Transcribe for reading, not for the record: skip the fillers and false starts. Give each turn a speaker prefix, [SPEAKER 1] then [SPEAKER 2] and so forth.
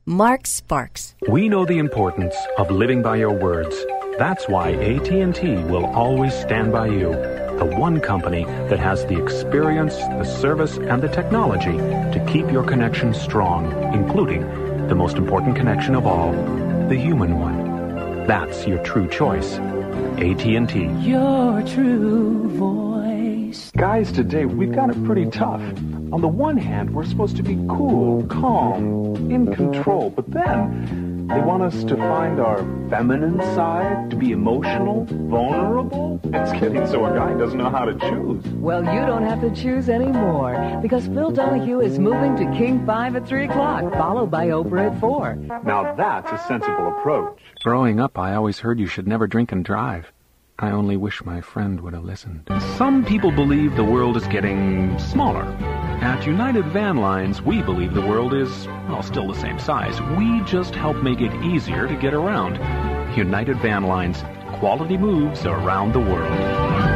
[SPEAKER 1] Mark Sparks.
[SPEAKER 2] We know the importance of living by your words. That's why AT&T will always stand by you. The one company that has the experience, the service, and the technology to keep your connection strong, including the most important connection of all, the human one. That's your true choice. AT&T.
[SPEAKER 3] Your true voice.
[SPEAKER 4] Guys, today we've got it pretty tough. On the one hand, we're supposed to be cool, calm, in control, but then they want us to find our feminine side, to be emotional, vulnerable. It's getting so a guy doesn't know how to choose.
[SPEAKER 3] Well, you don't have to choose anymore, because Phil Donahue is moving to King 5 at 3 o'clock, followed by Oprah at 4.
[SPEAKER 4] Now that's a sensible approach.
[SPEAKER 2] Growing up, I always heard you should never drink and drive. I only wish my friend would have listened. Some people believe the world is getting smaller. At United Van Lines, we believe the world is, well, still the same size. We just help make it easier to get around. United Van Lines, quality moves around the world.